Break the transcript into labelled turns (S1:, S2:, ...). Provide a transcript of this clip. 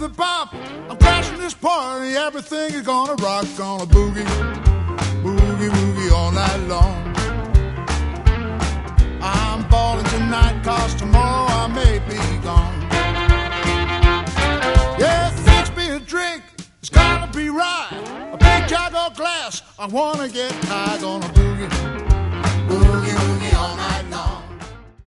S1: the bop. I'm crashing this party. Everything is gonna rock. Gonna boogie, boogie, boogie all night long. I'm balling tonight, cause tomorrow I may be gone. Yeah, fix me a drink. It's gonna be right. A big jug of glass. I wanna get high. Gonna boogie, boogie, boogie all night.